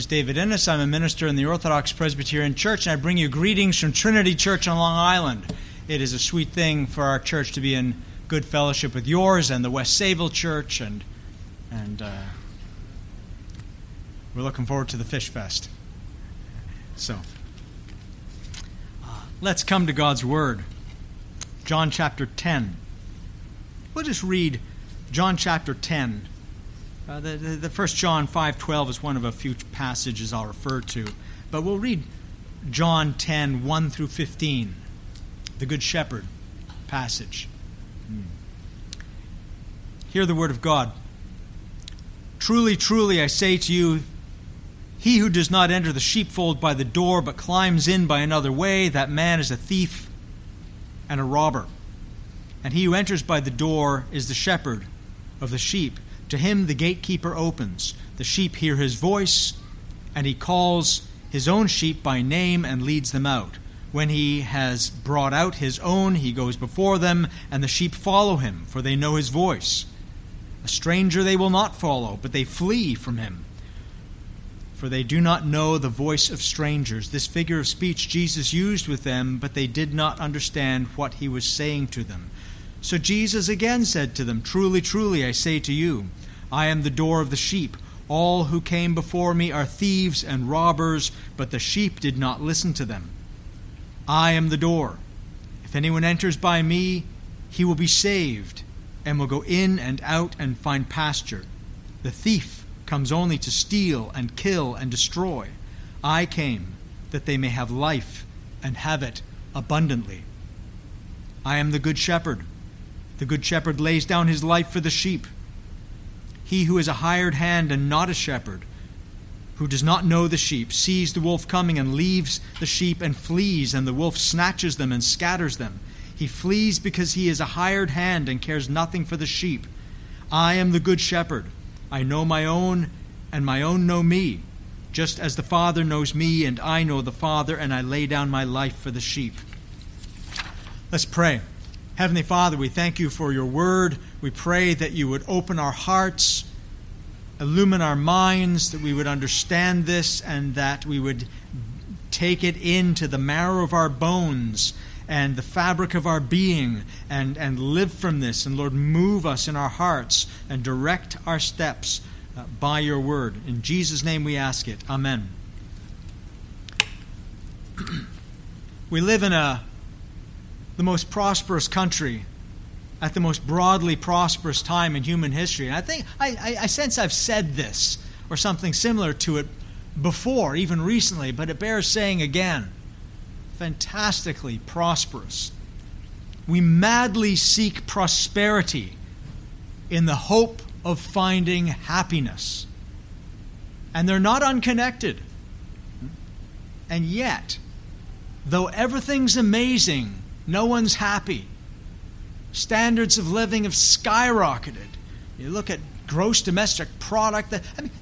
David Innes. I'm a minister in the Orthodox Presbyterian Church, and I bring you greetings from Trinity Church on Long Island. It is a sweet thing for our church to be in good fellowship with yours and the West Sayville Church, and we're looking forward to the Fish Fest. So, let's come to God's Word. John chapter 10. We'll just read John chapter 10. The 1 John 5:12 is one of a few passages I'll refer to. But we'll read John 10, 1 through 15, the Good Shepherd passage. Hear the word of God. Truly, truly, I say to you, he who does not enter the sheepfold by the door, but climbs in by another way, that man is a thief and a robber. And he who enters by the door is the shepherd of the sheep. To him the gatekeeper opens. The sheep hear his voice, and he calls his own sheep by name and leads them out. When he has brought out his own, he goes before them, and the sheep follow him, for they know his voice. A stranger they will not follow, but they flee from him, for they do not know the voice of strangers. This figure of speech Jesus used with them, but they did not understand what he was saying to them. So Jesus again said to them, Truly, truly, I say to you, I am the door of the sheep. All who came before me are thieves and robbers, but the sheep did not listen to them. I am the door. If anyone enters by me, he will be saved, and will go in and out and find pasture. The thief comes only to steal and kill and destroy. I came that they may have life and have it abundantly. I am the good shepherd. The good shepherd lays down his life for the sheep. He who is a hired hand and not a shepherd, who does not know the sheep, sees the wolf coming and leaves the sheep and flees, and the wolf snatches them and scatters them. He flees because he is a hired hand and cares nothing for the sheep. I am the good shepherd. I know my own, and my own know me, just as the Father knows me, and I know the Father, and I lay down my life for the sheep. Let's pray. Heavenly Father, we thank you for your word. We pray that you would open our hearts, illumine our minds, that we would understand this, and that we would take it into the marrow of our bones and the fabric of our being, and live from this. And Lord, move us in our hearts and direct our steps by your word. In Jesus' name we ask it. Amen. We live in the most prosperous country at the most broadly prosperous time in human history. And I think, I sense I've said this or something similar to it before, even recently, but it bears saying again. Fantastically prosperous. We madly seek prosperity in the hope of finding happiness. And they're not unconnected. And yet, though everything's amazing, no one's happy. Standards of living have skyrocketed. You look at gross domestic product.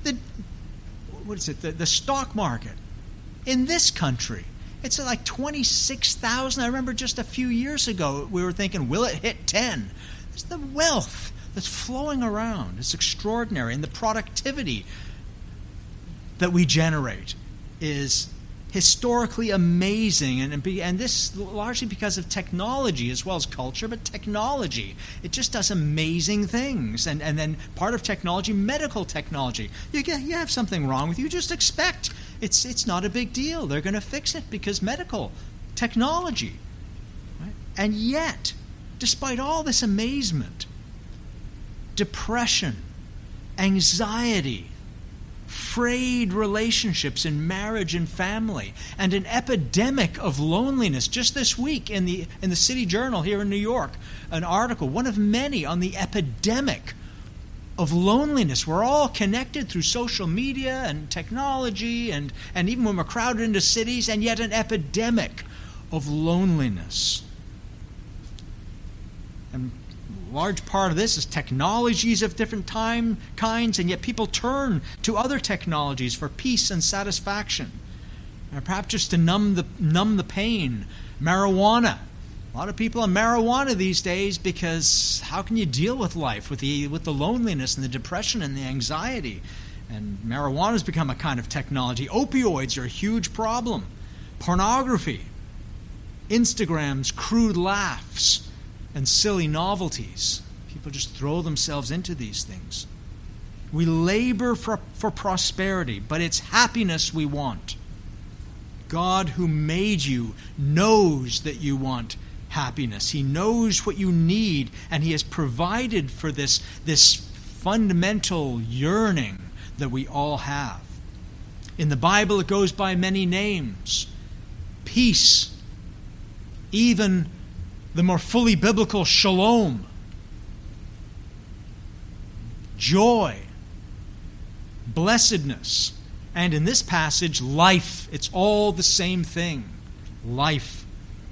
The stock market in this country, it's like 26,000. I remember just a few years ago we were thinking, will it hit 10? It's the wealth that's flowing around. It's extraordinary, and the productivity that we generate is historically amazing, and this largely because of technology as well as culture, but technology. It just does amazing things. And then part of technology, medical technology. You have something wrong with you, just expect. It's not a big deal. They're going to fix it because medical technology. Right? And yet, despite all this amazement, depression, anxiety, frayed relationships in marriage and family, and an epidemic of loneliness. Just this week in the City Journal here in New York, an article, one of many, on the epidemic of loneliness. We're all connected through social media and technology, and even when we're crowded into cities, and yet an epidemic of loneliness. And large part of this is technologies of different kinds, and yet people turn to other technologies for peace and satisfaction. Or perhaps just to numb the pain. Marijuana. A lot of people on marijuana these days because how can you deal with life with the loneliness and the depression and the anxiety? And marijuana has become a kind of technology. Opioids are a huge problem. Pornography, Instagram's crude laughs, and silly novelties. People just throw themselves into these things. We labor for prosperity, but it's happiness we want. God who made you knows that you want happiness. He knows what you need, and He has provided for this fundamental yearning that we all have. In the Bible, it goes by many names. Peace, even the more fully biblical shalom. Joy, blessedness, and in this passage, life. It's all the same thing. Life.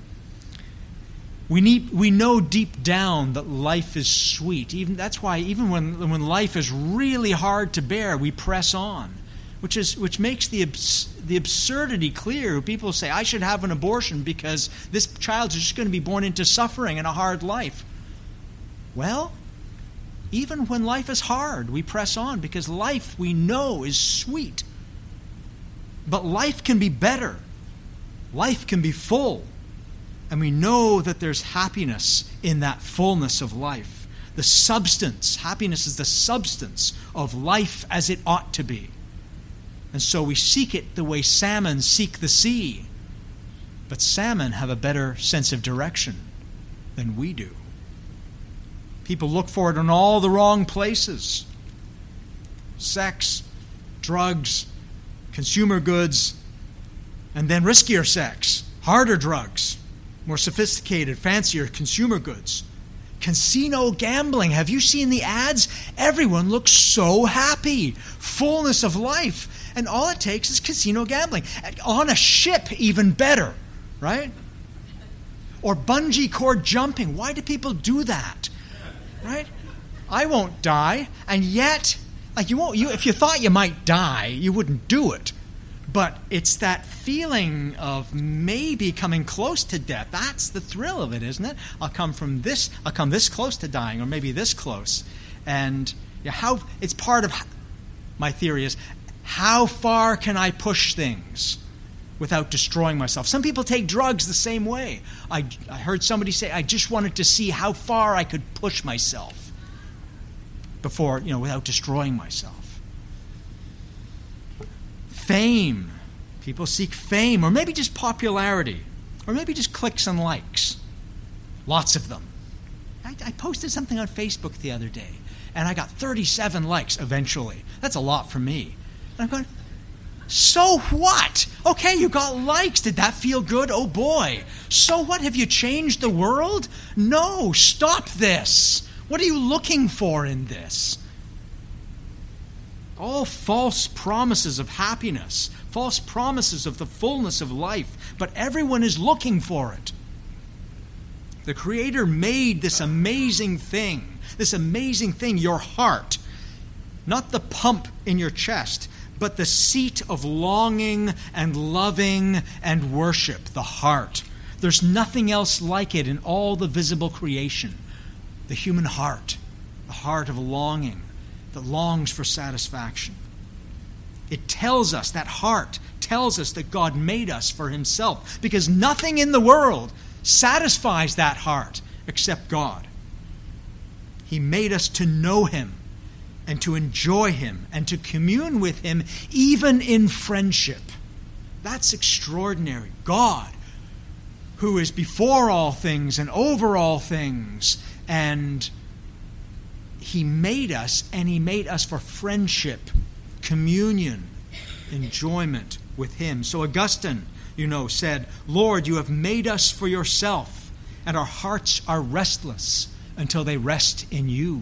We know deep down that life is sweet. That's why even when life is really hard to bear, we press on, which makes the absurdity clear. People say, I should have an abortion because this child is just going to be born into suffering and a hard life. Well, even when life is hard, we press on because life, we know, is sweet. But life can be better. Life can be full. And we know that there's happiness in that fullness of life. The substance, happiness is the substance of life as it ought to be. And so we seek it the way salmon seek the sea. But salmon have a better sense of direction than we do. People look for it in all the wrong places. Sex, drugs, consumer goods, and then riskier sex, harder drugs, more sophisticated, fancier consumer goods. Casino gambling. Have you seen the ads? Everyone looks so happy. Fullness of life. And all it takes is casino gambling. On a ship, even better, right? Or bungee cord jumping. Why do people do that? Right? I won't die. And yet, if you thought you might die, you wouldn't do it. But it's that feeling of maybe coming close to death. That's the thrill of it, isn't it? I'll come this close to dying, or maybe this close. And it's part of my theory is, how far can I push things without destroying myself? Some people take drugs the same way. I heard somebody say, I just wanted to see how far I could push myself before, without destroying myself. Fame. People seek fame, or maybe just popularity, or maybe just clicks and likes. Lots of them. I posted something on Facebook the other day, and I got 37 likes eventually. That's a lot for me. And I'm going, so what? Okay, you got likes. Did that feel good? Oh boy. So what? Have you changed the world? No, stop this. What are you looking for in this? All false promises of happiness, false promises of the fullness of life, but everyone is looking for it. The Creator made this amazing thing, your heart. Not the pump in your chest, but the seat of longing and loving and worship, the heart. There's nothing else like it in all the visible creation. The human heart, the heart of longing that longs for satisfaction. It tells us, that heart tells us that God made us for Himself, because nothing in the world satisfies that heart except God. He made us to know Him and to enjoy Him and to commune with Him even in friendship. That's extraordinary. God, who is before all things and over all things, and He made us, and He made us for friendship, communion, enjoyment with Him. So Augustine, said, Lord, you have made us for yourself, and our hearts are restless until they rest in you.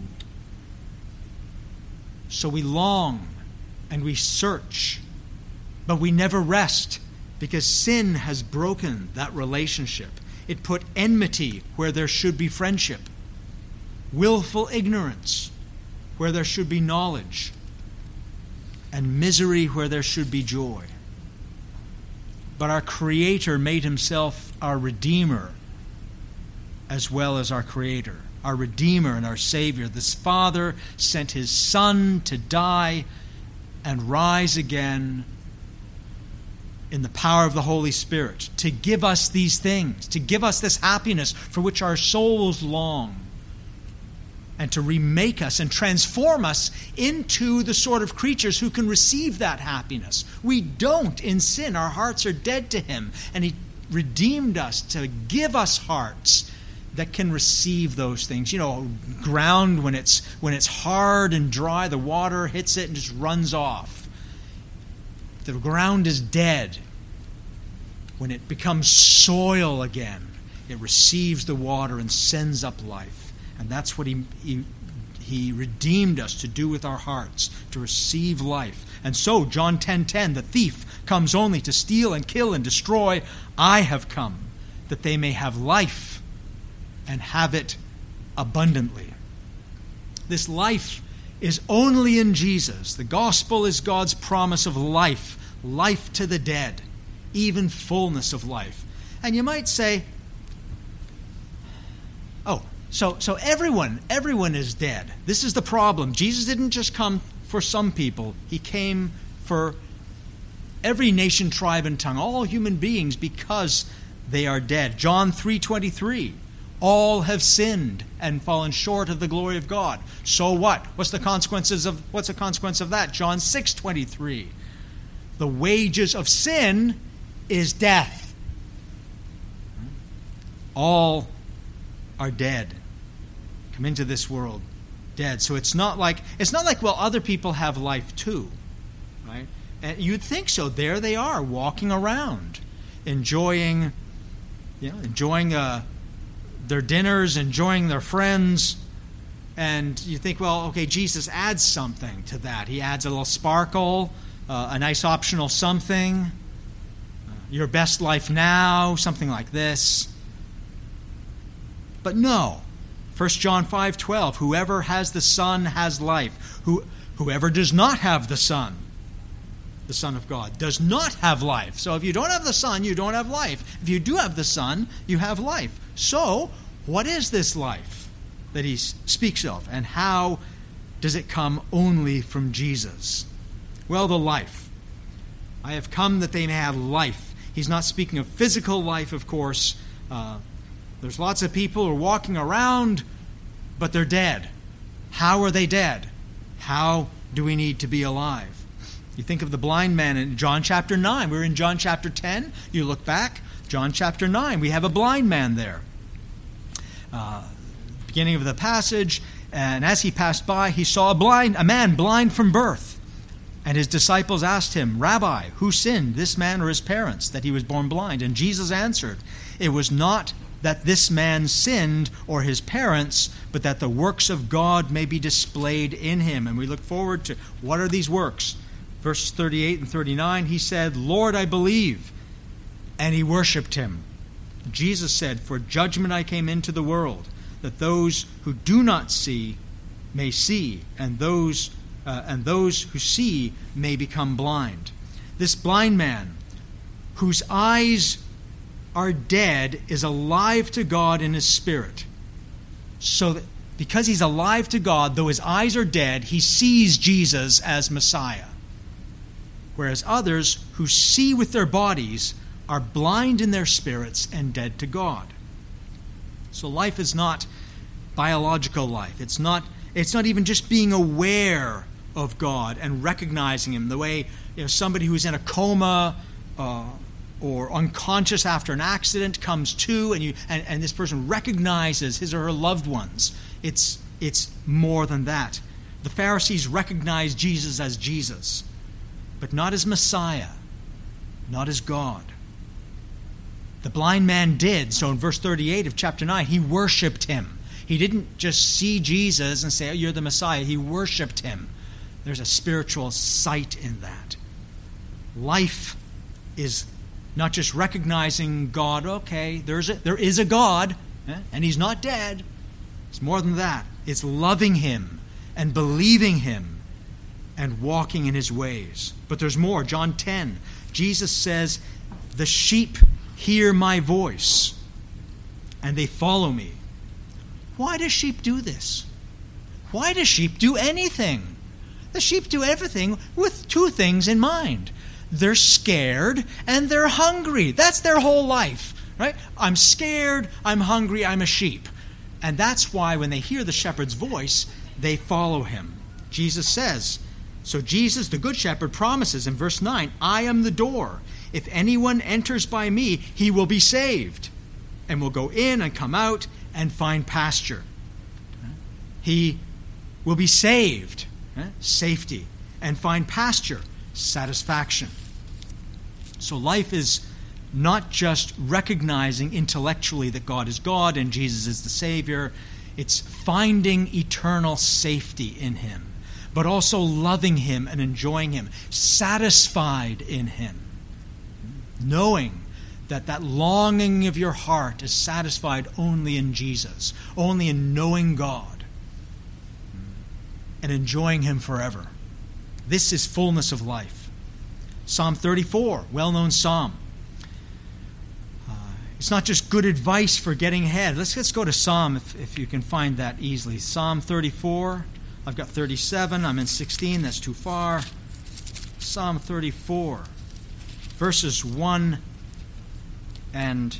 So we long and we search, but we never rest, because sin has broken that relationship. It put enmity where there should be friendship, willful ignorance where there should be knowledge, and misery where there should be joy. But our Creator made Himself our Redeemer as well as our Creator, our Redeemer and our Savior. This Father sent His Son to die and rise again in the power of the Holy Spirit to give us these things, to give us this happiness for which our souls long, and to remake us and transform us into the sort of creatures who can receive that happiness. We don't in sin. Our hearts are dead to Him, and He redeemed us to give us hearts that can receive those things. You know, ground when it's hard and dry, the water hits it and just runs off. The ground is dead. When it becomes soil again, it receives the water and sends up life. And that's what he redeemed us to do with our hearts, to receive life. And so, John 10:10, the thief comes only to steal and kill and destroy. I have come that they may have life and have it abundantly. This life is only in Jesus. The gospel is God's promise of life, life to the dead, even fullness of life. And you might say, So everyone is dead. This is the problem. Jesus didn't just come for some people. He came for every nation, tribe, and tongue, all human beings, because they are dead. John 3:23, all have sinned and fallen short of the glory of God. So what? What's the consequence of that? John 6:23, the wages of sin is death. All are dead. Come into this world dead. So it's not like well, other people have life too, right? And you'd think so. There they are, walking around, enjoying their dinners, enjoying their friends, and you think, well, okay, Jesus adds something to that. He adds a little sparkle, a nice optional something, your best life now, something like this. But no. 1 John 5:12, whoever has the Son has life. Whoever does not have the Son of God, does not have life. So if you don't have the Son, you don't have life. If you do have the Son, you have life. So, what is this life that he speaks of? And how does it come only from Jesus? Well, the life. I have come that they may have life. He's not speaking of physical life, of course. There's lots of people who are walking around, but they're dead. How are they dead? How do we need to be alive? You think of the blind man in John chapter 9. We're in John chapter 10. You look back, John chapter 9. We have a blind man there. Beginning of the passage, and as he passed by, he saw a man blind from birth. And his disciples asked him, Rabbi, who sinned, this man or his parents, that he was born blind? And Jesus answered, it was not that this man sinned or his parents, but that the works of God may be displayed in him. And we look forward to what are these works? Verse 38 and 39, he said, Lord, I believe. And he worshipped him. Jesus said, for judgment I came into the world, that those who do not see may see, and those who see may become blind. This blind man, whose eyes are dead, is alive to God in his spirit. So that because he's alive to God, though his eyes are dead, he sees Jesus as Messiah. Whereas others who see with their bodies are blind in their spirits and dead to God. So life is not biological life. It's not even just being aware of God and recognizing Him the way somebody who's in a coma or unconscious after an accident comes to, and this person recognizes his or her loved ones. It's more than that. The Pharisees recognized Jesus as Jesus, but not as Messiah, not as God. The blind man did. So in verse 38 of chapter 9, he worshipped him. He didn't just see Jesus and say, oh, you're the Messiah. He worshipped him. There's a spiritual sight in that. Life is not just recognizing God. Okay, there is a God, and He's not dead. It's more than that. It's loving Him and believing Him and walking in His ways. But there's more. John 10, Jesus says, the sheep hear my voice, and they follow me. Why do sheep do this? Why do sheep do anything? The sheep do everything with two things in mind. They're scared and they're hungry. That's their whole life, right? I'm scared, I'm hungry, I'm a sheep. And that's why when they hear the shepherd's voice, they follow him. Jesus says, so Jesus, the good shepherd, promises in verse 9, I am the door. If anyone enters by me, he will be saved, and will go in and come out and find pasture. He will be saved, safety, and find pasture, satisfaction. So life is not just recognizing intellectually that God is God and Jesus is the Savior. It's finding eternal safety in him, but also loving him and enjoying him, satisfied in him, knowing that that longing of your heart is satisfied only in Jesus, only in knowing God and enjoying him forever. This is fullness of life. Psalm 34, well-known psalm. It's not just good advice for getting ahead. Let's go to Psalm, if you can find that easily. Psalm 34. I've got 37. I'm in 16. That's too far. Psalm 34, verses 1 and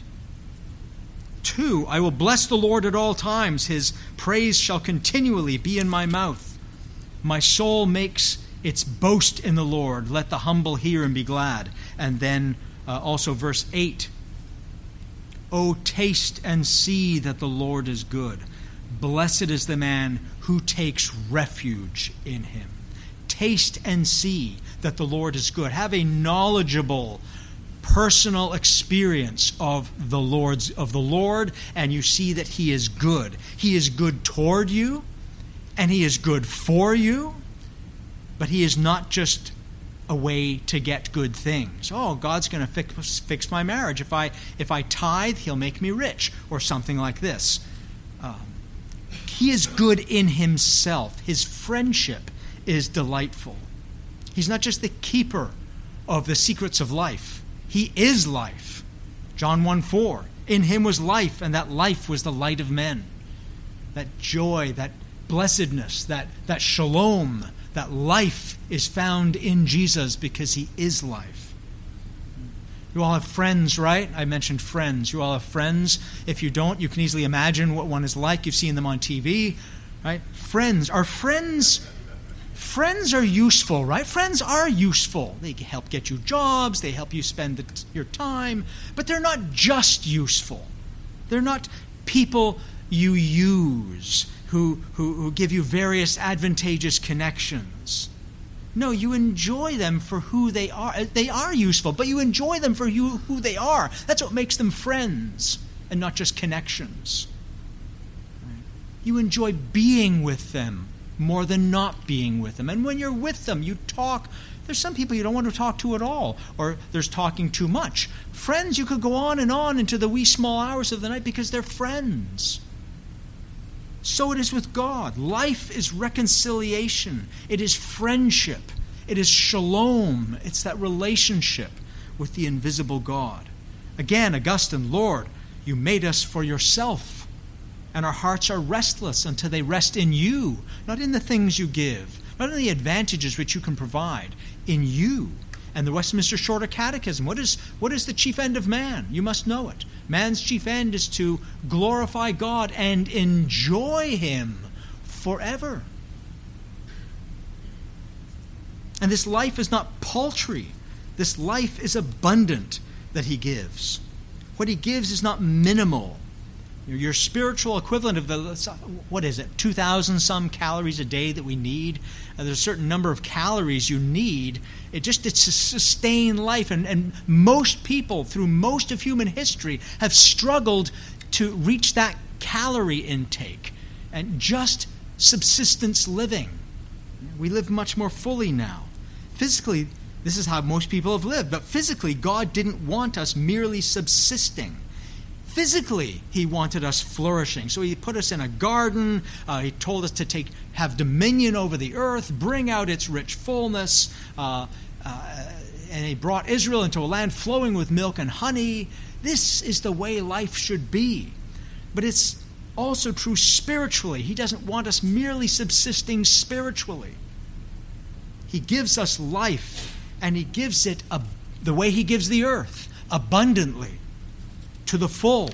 2. I will bless the Lord at all times. His praise shall continually be in my mouth. My soul makes its boast in the Lord. Let the humble hear and be glad. And then also verse 8. Oh, taste and see that the Lord is good. Blessed is the man who takes refuge in him. Taste and see that the Lord is good. Have a knowledgeable, personal experience of the Lord, and you see that he is good. He is good toward you, and he is good for you, but he is not just a way to get good things. Oh, God's going to fix my marriage. If I tithe, he'll make me rich, or something like this. He is good in himself. His friendship is delightful. He's not just the keeper of the secrets of life. He is life. John 1:4. In him was life, and that life was the light of men. That joy, that blessedness, that shalom, that life is found in Jesus because he is life. You all have friends, right? I mentioned friends. You all have friends. If you don't, you can easily imagine what one is like. You've seen them on TV, right? Friends. Friends are useful, right? Friends are useful. They help get you jobs. They help you spend your time. But they're not just useful. They're not people you use who give you various advantageous connections. No, you enjoy them for who they are. They are useful, but you enjoy them for who they are. That's what makes them friends and not just connections. You enjoy being with them more than not being with them. And when you're with them, you talk. There's some people you don't want to talk to at all, or there's talking too much. Friends, you could go on and on into the wee small hours of the night because they're friends. So it is with God. Life is reconciliation. It is friendship. It is shalom. It's that relationship with the invisible God. Again, Augustine, Lord, you made us for yourself, and our hearts are restless until they rest in you, not in the things you give, not in the advantages which you can provide, in you. And the Westminster Shorter Catechism, what is the chief end of man? You must know it. Man's chief end is to glorify God and enjoy him forever. And this life is not paltry. This life is abundant that he gives. What he gives is not minimal. Your spiritual equivalent of 2,000 some calories a day that we need. There's a certain number of calories you need. It's to sustain life. And most people, through most of human history, have struggled to reach that calorie intake. And just subsistence living. We live much more fully now. Physically, this is how most people have lived. But physically, God didn't want us merely subsisting. Physically, he wanted us flourishing. So he put us in a garden. He told us to have dominion over the earth, bring out its rich fullness. And he brought Israel into a land flowing with milk and honey. This is the way life should be. But it's also true spiritually. He doesn't want us merely subsisting spiritually. He gives us life, and He gives it the way He gives the earth, abundantly, to the full.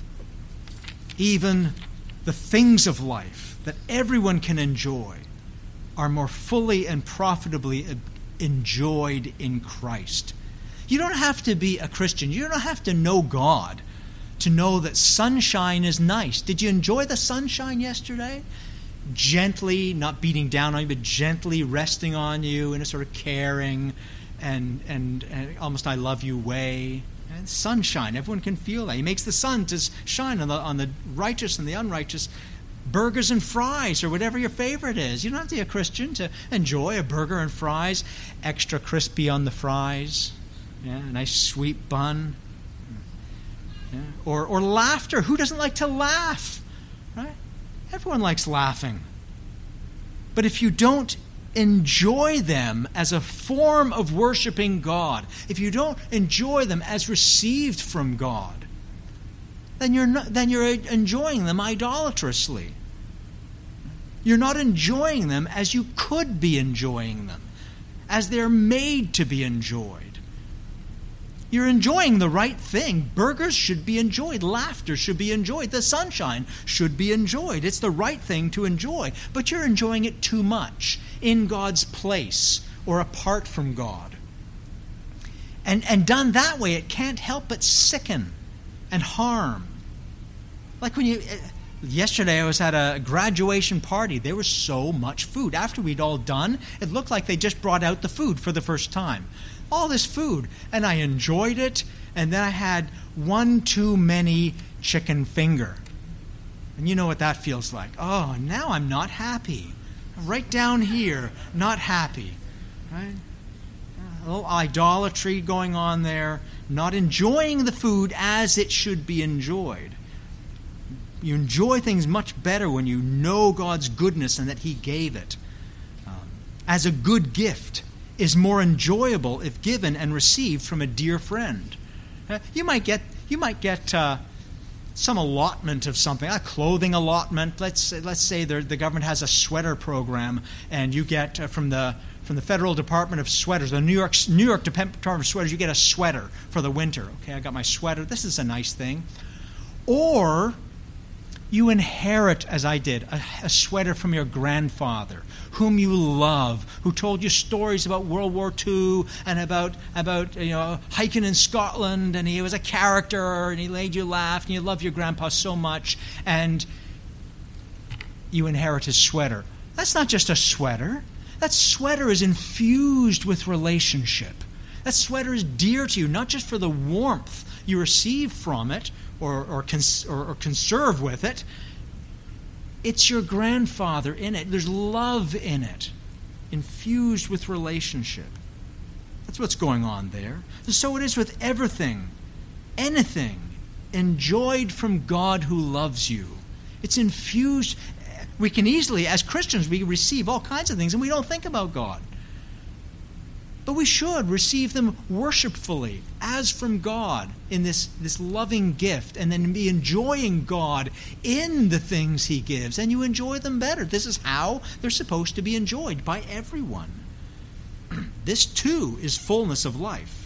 Even the things of life that everyone can enjoy are more fully and profitably enjoyed in Christ. You don't have to be a Christian. You don't have to know God to know that sunshine is nice. Did you enjoy the sunshine yesterday? Gently, not beating down on you, but gently resting on you in a sort of caring and almost I love you way. And sunshine, everyone can feel that. He makes the sun to shine on the righteous and the unrighteous. Burgers and fries, or whatever your favorite is. You don't have to be a Christian to enjoy a burger and fries. Extra crispy on the fries. Yeah, a nice sweet bun. Yeah. Or laughter. Who doesn't like to laugh? Right? Everyone likes laughing. But if you don't enjoy them as a form of worshiping God, if you don't enjoy them as received from God, then you're enjoying them idolatrously. You're not enjoying them as you could be enjoying them, as they're made to be enjoyed. You're enjoying the right thing. Burgers should be enjoyed. Laughter should be enjoyed. The sunshine should be enjoyed. It's the right thing to enjoy. But you're enjoying it too much, in God's place or apart from God. And done that way, it can't help but sicken and harm. Like yesterday I was at a graduation party. There was so much food. After we'd all done, it looked like they just brought out the food for the first time. All this food. And I enjoyed it. And then I had one too many chicken finger. And you know what that feels like. Oh, now I'm not happy. Right down here, not happy. Right? A little idolatry going on there. Not enjoying the food as it should be enjoyed. You enjoy things much better when you know God's goodness and that He gave it. As a good gift is more enjoyable if given and received from a dear friend. You might get some allotment of something, a clothing allotment. Let's say the government has a sweater program, and you get from the Federal Department of Sweaters, the New York Department of Sweaters, you get a sweater for the winter. Okay, I got my sweater. This is a nice thing. Or you inherit, as I did, a sweater from your grandfather, whom you love, who told you stories about World War II and about hiking in Scotland, and he was a character, and he made you laugh, and you love your grandpa so much, and you inherit his sweater. That's not just a sweater. That sweater is infused with relationship. That sweater is dear to you, not just for the warmth you receive from it, or conserve with it. It's your grandfather in it. There's love in it, infused with relationship. That's what's going on there. So it is with everything, anything enjoyed from God who loves you. It's infused. We can easily, as Christians, we receive all kinds of things and we don't think about God. But we should receive them worshipfully, as from God, in this loving gift, and then be enjoying God in the things He gives, and you enjoy them better. This is how they're supposed to be enjoyed by everyone. This, too, is fullness of life.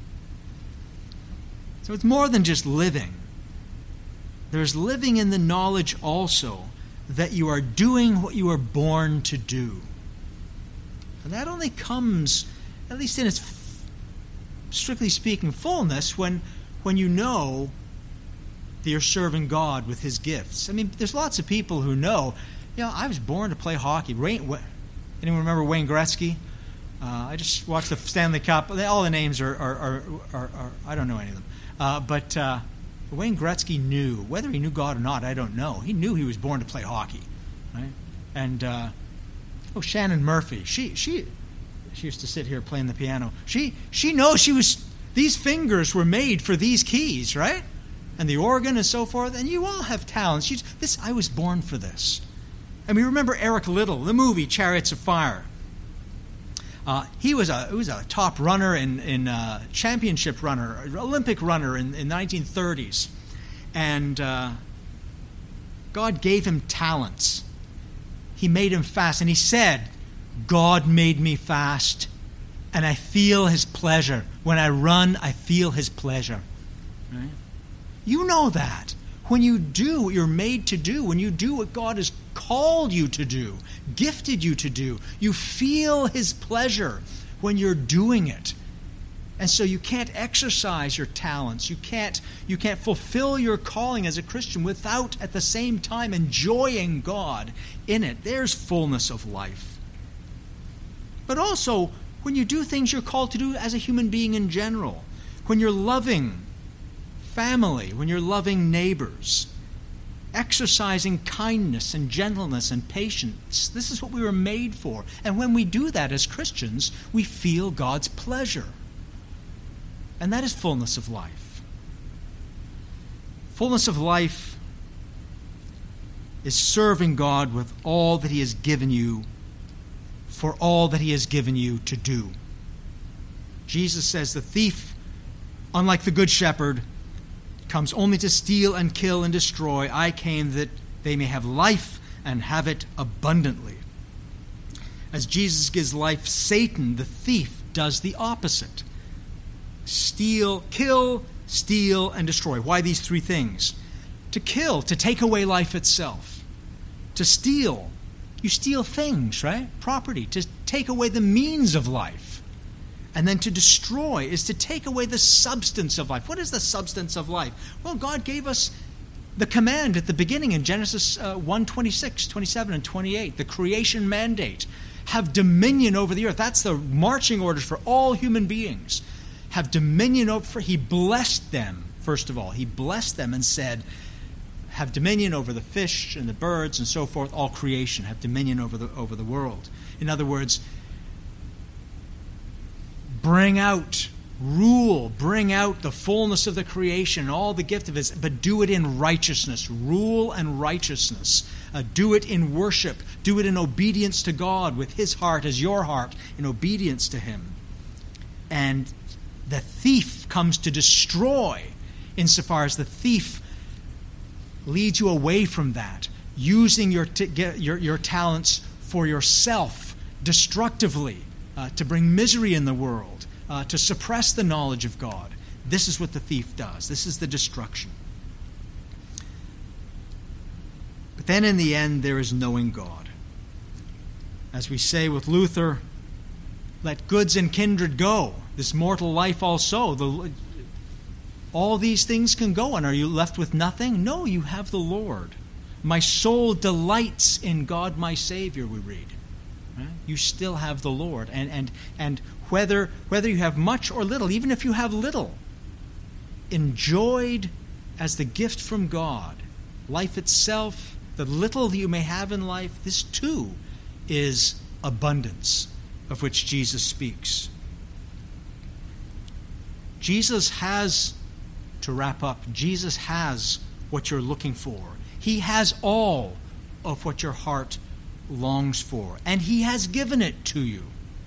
So it's more than just living. There's living in the knowledge also that you are doing what you are born to do. And that only comes, at least in its strictly speaking fullness, when you know that you're serving God with His gifts. I mean, there's lots of people who know, I was born to play hockey. Anyone remember Wayne Gretzky? I just watched the Stanley Cup. All the names are I don't know any of them. But Wayne Gretzky knew, whether he knew God or not, I don't know. He knew he was born to play hockey, right? And Shannon Murphy, she used to sit here playing the piano. She knows these fingers were made for these keys, right? And the organ and so forth. And you all have talents. I was born for this. And we remember Eric Liddell, the movie Chariots of Fire. He was a top runner in championship runner, Olympic runner in 1930s. And God gave him talents. He made him fast. And he said, God made me fast, and I feel his pleasure. When I run, I feel his pleasure. Right? You know that. When you do what you're made to do, when you do what God has called you to do, gifted you to do, you feel his pleasure when you're doing it. And so you can't exercise your talents. You can't fulfill your calling as a Christian without at the same time enjoying God in it. There's fullness of life. But also, when you do things you're called to do as a human being in general, when you're loving family, when you're loving neighbors, exercising kindness and gentleness and patience, this is what we were made for. And when we do that as Christians, we feel God's pleasure. And that is fullness of life. Fullness of life is serving God with all that he has given you, for all that he has given you to do. Jesus says the thief, unlike the good shepherd, comes only to steal and kill and destroy. I came that they may have life and have it abundantly. As Jesus gives life, Satan, the thief, does the opposite. Kill, steal, and destroy. Why these three things? To kill, to take away life itself. To steal, you steal things, right? Property, to take away the means of life. And then to destroy is to take away the substance of life. What is the substance of life? Well, God gave us the command at the beginning in Genesis 1:26, 27, and 28, the creation mandate. Have dominion over the earth. That's the marching orders for all human beings. Have dominion over. He blessed them, first of all. He blessed them and said, have dominion over the fish and the birds and so forth, all creation. Have dominion over the world. In other words, bring out, rule, bring out the fullness of the creation, all the gift of it, but do it in righteousness. Rule and righteousness. Do it in worship. Do it in obedience to God, with his heart as your heart, in obedience to him. And the thief comes to destroy, insofar as the thief leads you away from that, using your talents for yourself, destructively, to bring misery in the world, to suppress the knowledge of God. This is what the thief does. This is the destruction. But then in the end, there is knowing God. As we say with Luther, let goods and kindred go. This mortal life also. All these things can go, and are you left with nothing? No, you have the Lord. My soul delights in God my Savior, we read. Right? You still have the Lord. And whether you have much or little, even if you have little, enjoyed as the gift from God, life itself, the little that you may have in life, this too is abundance, of which Jesus speaks. Jesus has, to wrap up, Jesus has what you're looking for. He has all of what your heart longs for, and he has given it to you.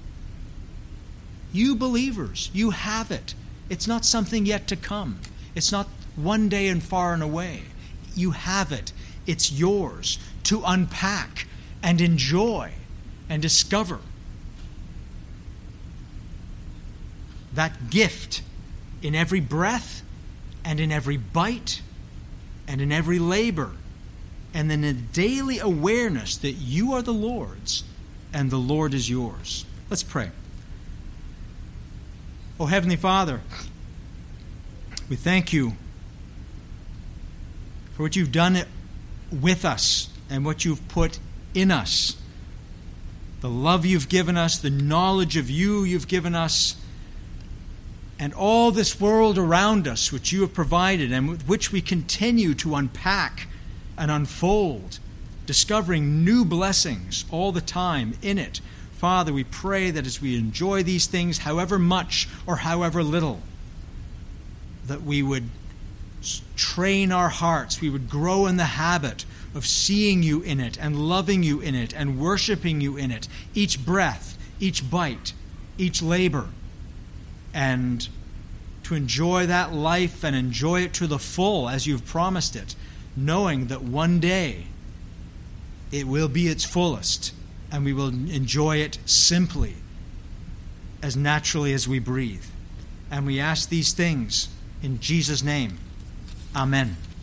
You believers, you have it. It's not something yet to come. It's not one day and far and away. You have it. It's yours to unpack and enjoy and discover. That gift in every breath and in every bite and in every labor, and in a daily awareness that you are the Lord's and the Lord is yours. Let's pray. Oh, Heavenly Father, we thank you for what you've done with us and what you've put in us. The love you've given us, the knowledge of you've given us, and all this world around us which you have provided and with which we continue to unpack and unfold, discovering new blessings all the time in it. Father, we pray that as we enjoy these things, however much or however little, that we would train our hearts, we would grow in the habit of seeing you in it and loving you in it and worshiping you in it, each breath, each bite, each labor, and to enjoy that life and enjoy it to the full as you've promised it, knowing that one day it will be its fullest and we will enjoy it simply, as naturally as we breathe. And we ask these things in Jesus' name. Amen.